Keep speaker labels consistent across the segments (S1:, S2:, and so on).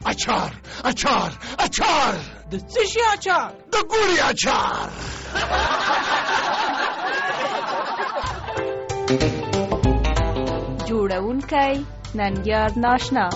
S1: اچار اچار اچار.
S2: د څه شي اچار؟
S1: د ګوړې اچار.
S3: جوړونکی ننګیار ناشنا.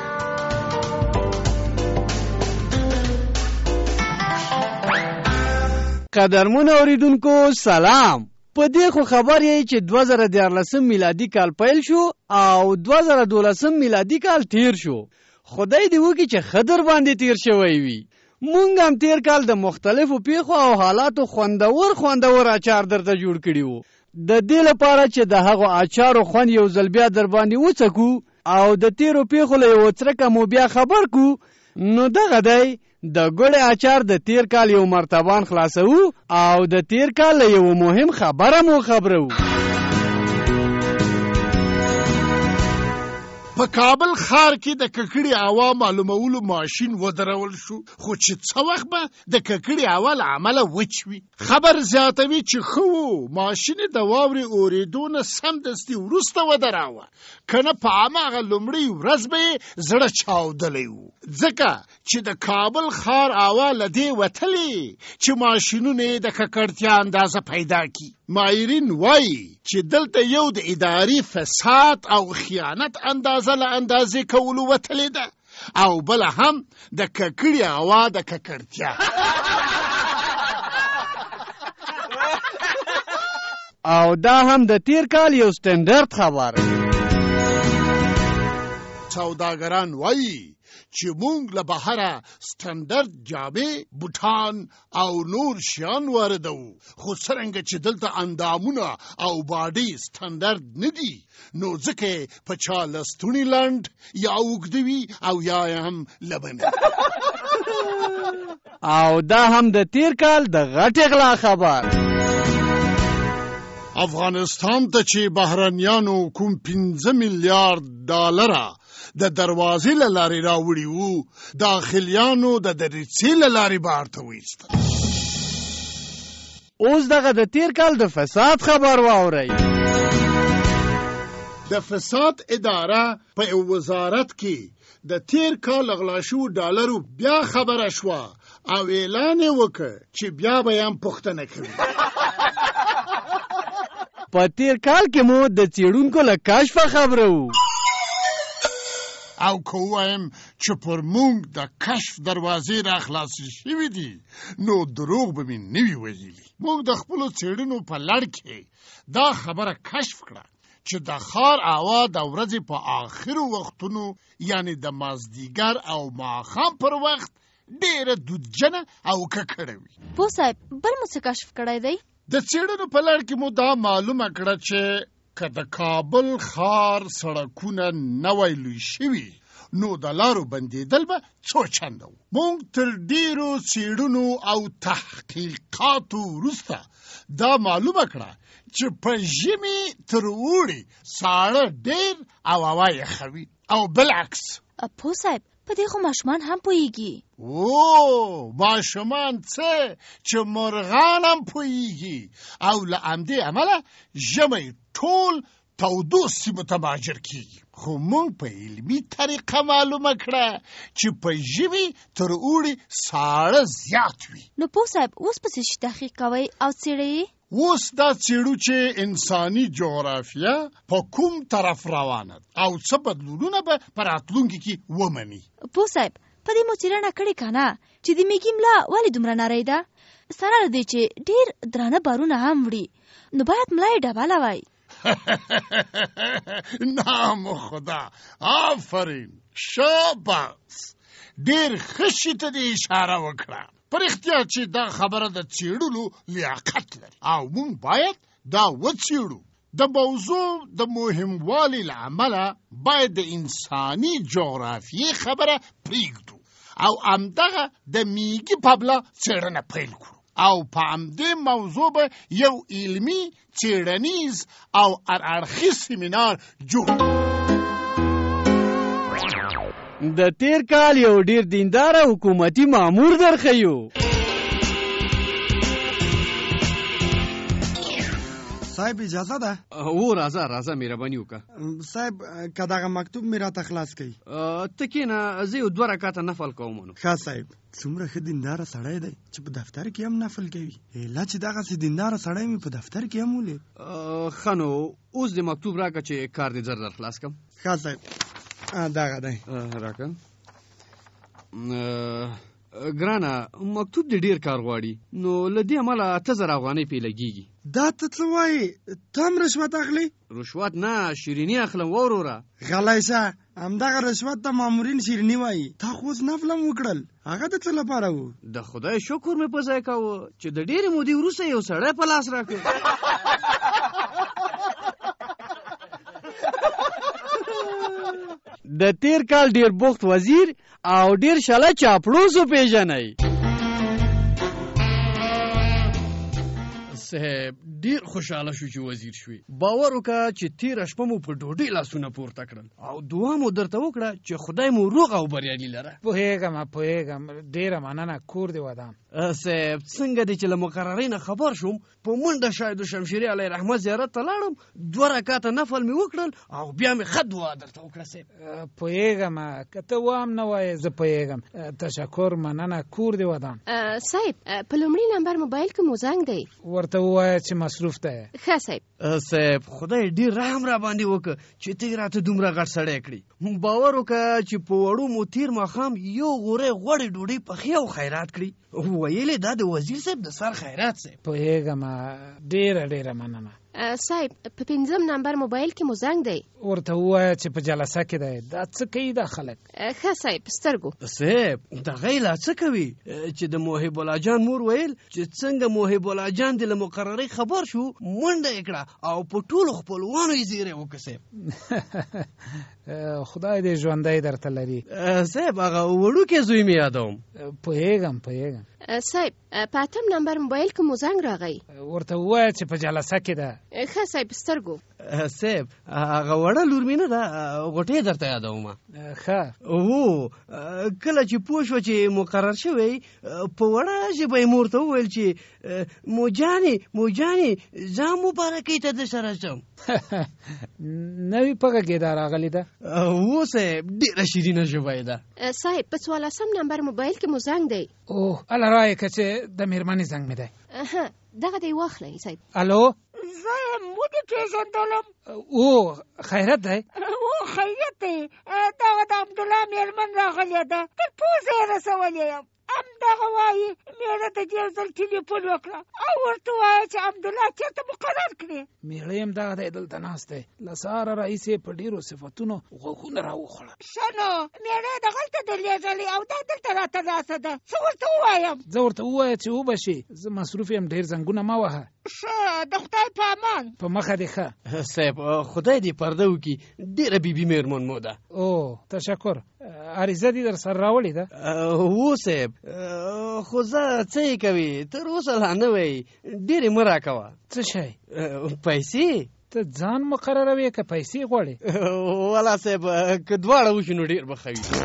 S4: قدرمن اوریدونکو سلام. په دې خو خبر یې چې 2014 میلادي کال پیل شو او 2012 میلادي کال تیر شو. خدای دې وکړي چې خدر باندې تیر شوی وي. مونږ هم تیر کال د مختلفو پیښو او حالاتو خوندور اچار درته جوړ کړي وو. د دې لپاره چې د هغو اچارو خوند یو ځل بیا در باندې وڅکو او د تیرو پیښو له یو څرکه مو بیا خبر کو، نو دغه دی د ګوړې اچار د تیر کال یو مرتبان خلاصو او د تیر کال یو مهم خبره مو خبرو.
S1: په کابل ښار کې د ککړې هوا معلومولو ماشین ودرول شو، خو چې څه وخت به د ککړې هوا له امله وچ وي. خبر زیاتوي چې ښه و ماشین د واورې اورېدو نه سمدستي وروسته ودراوه، که نه په هماغه لومړۍ ورځ به یې زړه چاودلی و، ځکه چې د کابل ښار هوا له دې وتلې چې ماشینونه یې د ککړتیا اندازه پیدا کړي. ماهرین وایي چې دلته یو د اداري فساد او خیانت اندازه له اندازې کولو وتلې ده او بله هم د ککړې هوا د ککړتیا.
S4: او دا هم د تیر کال یو سټنډرډ خبر.
S1: سوداګران وایي چې مونږ له بهره سټنډرډ جامې، بوټان او نور شیان واردوو، خو څرنګه چې دلته اندامونه او باډي سټنډرډ نه دي، نو ځکه په چا لستوڼي لنډ یا اوږده وي او یا هم لبنه.
S4: او دا هم د تیر کال د غټې غلا خبر.
S1: افغانستان ته چې بهرنیانو کوم 15 میلیارډ ډالره د دروازې له لارې راوړي وو، داخلیانو د دریڅې له لارې بهر ته وایستل.
S4: اوس دغه د تیر کال د فساد خبر واورئ.
S1: د فساد اداره په یو وزارت کې د تیر کال غلا شوو ډالرو بیا خبره شوه او اعلان یې وکړ چې بیا به یې هم پوښتنه کوي.
S4: په تیر کال کې مو د څېړونکو له کشفه خبرو
S1: او که ووایم چې پر مونږ د کشف دروازې را خلاصې شوي دي، نو دروغ به مې نه وي ویلي. مونږ د خپلو څېړنو په لړ کې دا خبره کشف کړه چې د ښار هوا د ورځې په آخرو وختونو، یعنی د مازدیګر او ماښام پر وخت ډېره دودجنه او ککړه وي.
S5: پوه صاحب بل مو څه کشف کړی دی؟
S1: د څېړنو په لړ کې مو دا معلومه کړه چې که د کابل ښار سړکونه نه وای لوی شوي، نو د لارو بندېدل به څو چنده و. مونږ تر ډېرو څېړنو او تحقیقاتو وروسته دا معلومه کړه چې په ژمي تر اوړي ساړه ډېر او هوا یخه وي او بالعکس.
S5: پوه صاحب په دې خو ماشومان هم پوهیږي.
S1: او ماشومان څه چې مرغان هم پوهیږي او له همدې امله ژمی ټول تودو سیمو ته مهاجر کیږي. خو مونږ په علمي طریقه معلومه کړه چې په ژمي تر اوړي ساړه زیات وي.
S5: نو پوه صاحب اوس پسې شي تحقیق کوئ او څېړئ؟
S1: اوس دا څېړو چې انساني جغرافیه په کوم طرف روانه او څه بدلونونه به په راتلونکي کې ومني.
S5: پوه صاحب په دې مو څېړنه کړې که نه چې د میږي ملا ولې دومره نری ده؟ سره له دې چې ډېر درانه بارونه هم وړي، نو باید ملا یې ډبله وای.
S1: نام خدا، آفرین، شاباس، ډېر ښه شي ته دې اشاره وکړه. پر اختیار چې دا خبره د څېړلو لیاقت لري او مونږ باید دا وڅېړو. د موضوع د مهموالي له امله باید د انساني جغرافیې خبره پرېږدو او همدغه د میږي په بله څېړنه پیل کړو او په همدې موضوع به یو علمي، څېړنیز او هراړخیز سیمینار جوړ.
S4: د تیر کال یو ډیر دیندار حکومتي مامور درخیو.
S2: صاحب اجازه ده؟
S4: او راځه مهرباني وکړه.
S2: صاحب که دغه مکتوب مې راته خلاص کړي.
S4: ته کښېنه، زه یو 2 رکعته نفل کوم. نو
S2: ښه صاحب، څومره ښه دینداره سړی دی چې په دفتر کې هم نفل کوي. لا چې دغسې دینداره سړی مې په دفتر کې هم ولید.
S4: ښه نو اوس د مکتوب راکړه چې کار دې زر خلاص کړم.
S2: ښه صاحب، دغه دی
S4: راکړه. ګرانه مکتوب دې ډیر کار غواړي، نو له دې امله 8000 افغانۍ پې لګېږي.
S2: دا ته څه وایې؟ ته هم رشوت اخلې؟
S4: رشوت نه، شیریني اخلم. وروره
S2: غلی شه، همدغه رشوت ته مامورین شیریني وایي. تا خو اوس نفل هم وکړل، هغه د څه لپاره و؟
S4: د خدای شکر مې په ځای کاوه چې د ډېرې مودې وروسته یو سړی په لاس راکړ. د تیر کال ډیر بوخت وزیر او ډیر شاله چاپړوسو پیژنئ. صاحب ډیر خوشاله شو چې وزیر شوي. باور وکړه چې تیره شپه مو په ډوډۍ لاسونه پورته کړل او دعا مو درته وکړه چې خدای مو روغ او بریالي لره.
S6: پوهېږم، ډیره مننه. کور دې ودان.
S4: صاحب څنګه دی چې له مقررۍ نه خبر شوم، په منډه شاهد شمشیري علیه رحمت زیارت ته لاړم، 2 رکعته نفل مې وکړل او بیا مې ښه دعا درته وکړه. صاحب
S6: پوهېږم، که ته وام نه وایې زه پوهېږم. تشکر، مننه. کور دې ودان.
S7: صاحب په لومړي نمبر موبایل کې مو زنګ دی،
S6: ورته ووایه چې مصروف دی.
S7: ښه صاحب.
S4: صاحب خدای ډیر رحم را باندې وکړه چې ته راته دومره غټ سړی کړي. باور وکړه چې په وړو مو تیر ماښام یو غوری غوړې ډوډۍ پخې او خیرات کړي. ویلې دا د وزیر صاحب د سر خیرات. صاحب
S6: پوهېږم، ډیره مننه.
S7: صاحب په 5 نمبر موبایل کې مو زنګ دی،
S6: ورته ووایه چې په جلسه کې دی. دا څه کوي دا خلک؟
S7: ښه صاحب، سترګو.
S4: صاحب دغه یې لا څه کوي چې د محب الله جان مور ویل چې څنګه محب الله جان د له مقررۍ خبر شو، منډه یې کړه او په ټولو خپلوانو یې زیری وکړه. صاحب
S6: خدای دې ژوندی درته لري.
S4: صاحب هغه وړوکی زوی مې یادوم.
S6: پوهېږم.
S7: صاحب په 8 نمبر موبایل کې مو زنګ راغی،
S6: ورته ووایه چې په جلسه کې ده.
S7: ښه صاحب، سترګو.
S4: صاحب هغه وړه لور مې نه ده، غوټۍ درته یادوم.
S6: ښه
S4: او کله چې پوه شوه چې مقرر شوی، په وړه ژبه یې مور ته وویل چې موجانې ځان مبارکۍ ته د سره ځم.
S6: نوې پګه کېدا راغلې ده.
S4: و صاحب ډېره شیرینه ژبه یې ده.
S7: صاحب په 14 نمبر موبایل کې مو زنګ دی.
S6: اوه الله رایې که چې د مېرمنې زنګ مې دی.
S7: دغه دی، واخلئ صاحب.
S6: الو،
S8: زه یم ودې پېژندلم.
S6: او خیرت دی؟
S8: خیرت دی، دغه د عبدالله مېرمن راغلې ده، تر پوزه یې رسولی یم. همدغه وایي مېړه ته دې یو ځل ټلیفون وکړه او ورته ووایه چې عبدالله چېرته مقرر کړې.
S6: مېړه یم دغه دی، دلته ناست دی. له سهاره راهیسې په ډېرو صفتونو غوږونه راوخوړل.
S8: ښه نو مېړه یې دغلته درلېږلې او دا دلته راته ناسته ده، څه ورته ووایم؟
S6: زه ورته ووایه چې وبه شي، زه مصروف یم، ډېر زنګونه مه وهه.
S8: ښه، د خدای په امان.
S6: په مخه دې ښه.
S4: صاحب خدای دې پرده وکړي، ډېره بیبي مېرمن مو ده.
S6: او تشکر. عریضه دې در سره راوړې ده؟
S4: و صاحب، خو زه څه یې کوي، تر اوسه لا نه وایي، ډېرې مه راکوه.
S6: څه شی؟
S4: پیسې.
S6: ته ځان مقرروې که پیسې غواړې؟
S4: والا صاحب که دواړه وشي نو ډېر به ښه وي.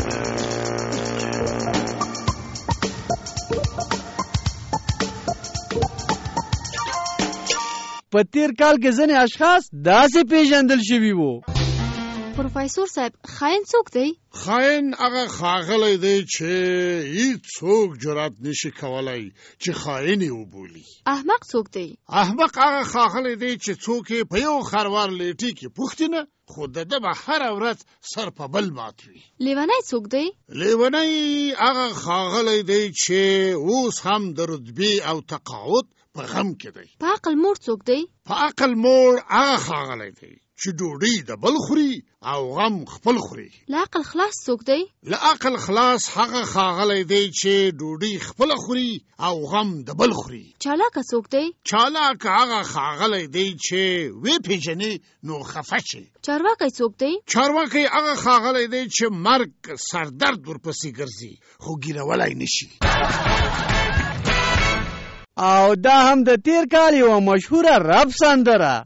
S4: په تیر کال کې ځینې اشخاص داسې پیژندل شوي وو.
S7: پروفیسور صاحب خاین څوک دی؟
S1: خاین هغه ښاغلی دی چې هیڅوک جرأت نشي کولی چې خاین یې وبولي.
S7: احمق څوک دی؟
S1: احمق هغه ښاغلی دی چې څوک یې په یو خروار لیټي کې پوښتي نه، خو د ده به هره ورځ سر په بل مات وي.
S7: لیونی څوک دی؟
S1: لیونی هغه ښاغلی دی چې اوس هم د رتبې او تقاعد په غم کې دی.
S7: په عقل موړ څوک دی؟
S1: په عقل موړ هغه ښاغلی دی چې ډوډۍ د بل خوري او غم خپل خوري.
S7: له عقل خلاص څوک دی؟
S1: له عقل خلاص هغه ښاغلی دی چې ډوډۍ خپله خوري او غم د بل خوري.
S7: چالاکه څوک دی؟
S1: چالاک هغه ښاغلی دی چې وی پیژنې نو خفه شي.
S7: چارواکی څوک دی؟
S1: چارواکی هغه ښاغلی دی چې مرګ سردرد ورپسې ګرځي خو ګیرولی نشي.
S4: او دا هم د تیر کال یوه مشهوره رب سندره.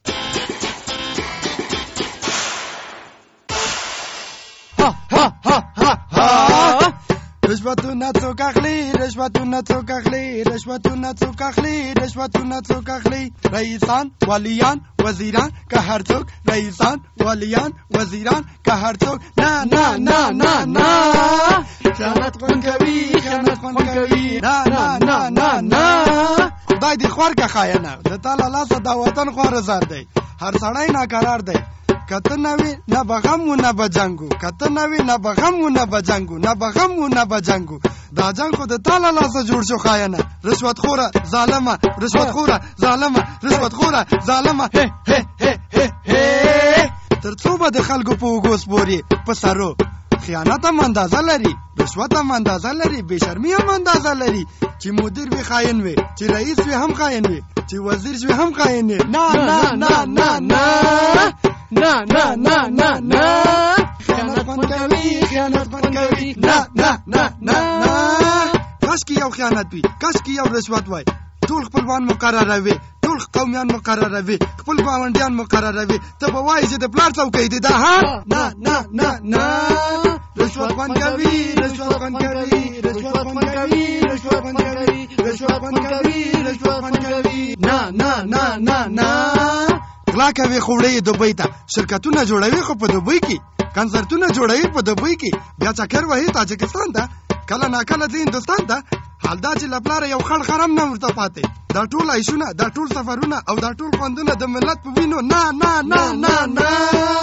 S2: رشوتونه څوک اخلي رشوتونه څوک اخلي رشوتونه څوک اخلي رشوتونه څوک اخلي رئیسان والیان وزیران که هر څوک رئیسان والیان وزیران که هر څوک نه نه نه نه نه خیانت خوند کوي خیانت خوند کوي نه نه نه نه نه خدای دې خور که خاینه د تا له لاسه دا وطن خواره زار دی هر سړی ناقرار دی کته نوی نه بغم و نه بجنگو کته نوی نه بغم و نه بجنگو نه بغم و نه بجنگو دا جنگ خو د تاله لاسه جوړ شو خاینه رشوت خوره ظالمه رشوت خوره ظالمه رشوت خوره ظالمه هه هه هه هه تر څو به د خلکو په اوږو سپوري په سرو خیانت هم اندازه لري رشوت هم اندازه لري بې شرمي هم اندازه لري چې مدیر وي خاین وي چې رئیس وي هم خاین وي چې وزیر وي هم خاین وي نه نه نه نه نه نه نه نه نه نه خیانت خوند کوي خیانت خوند کوي نه نه نه نه نه کاش کې یو خیانت وي کاش کې یو رشوت وای ټول خپلوان مقرروي ټول قومیان مقرروي خپل ګاونډیان مقرروي ته به وایې چې د پلار څوکۍ دی دا ها نه نه نه نه رشوت خوند کوي رشوت خوند کوي رشوت خوند کوي رشوت خوند کوي رشوت خوند کوي رشوت خوند کوي نه نه نه نه نه غلا کوي خو وړي دوبۍ ته شرکتونه جوړوي خو په دوبۍ کې کنسرتونه جوړوي په دوبۍ کې بیا چکر وهي تاجکستان ته کله ناکله ځي هندوستان ته حال دا چې له پلاره یو خړ خرم نه ورته پاتې دا ټول عیشونه دا ټول سفرونه او دا ټول خوندونه د ملت په وینو نه نه نه نه نه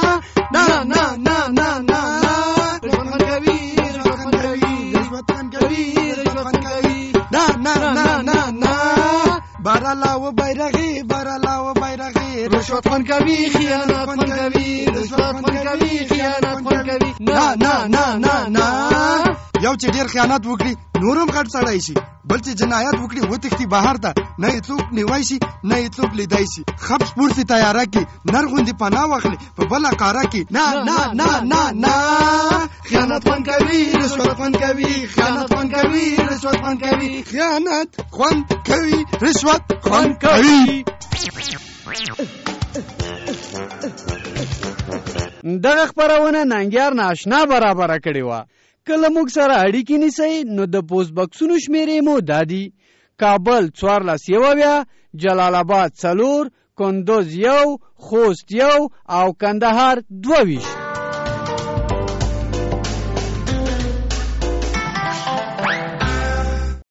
S2: نه نه نه نه نه رشوت خوند کوي رشوت خوند کوي رشوت خوند کوي رشوت خوند کوي نه نه نه نه نه بارلا و بیرغی بارلا و بیرغی رشوت خوند کوي خیانت خوند کوي رشوت خوند کوي خیانت خوند کوي نه نه نه نه نه یو چې ډیر خیانت وکړي نورم غټ سړی شي بل چې جنایت وکړي وتښتي بهر ته نه یې څوک نیوی شي نه یې څوک لیدی شي خبس پورسي تیاره کړي نر غوندې پناه واخلي په بله کاره کې نه نه نه نه نه خیانت خوند کوي رشوت خوند کوي خیانت خوند کوي رشوت خوند کوي خیانت خوند کوي رشوت خوند کوي
S4: دغه خبرونه ننګیار ناشنا برابره کړې وه کله موږ سره اړیکې نیسئ نو د پوسټ بکسونو شمیرې مو دادي کابل 14 جلال آباد 4 کندوز 1 خوست 1 او کندهار 22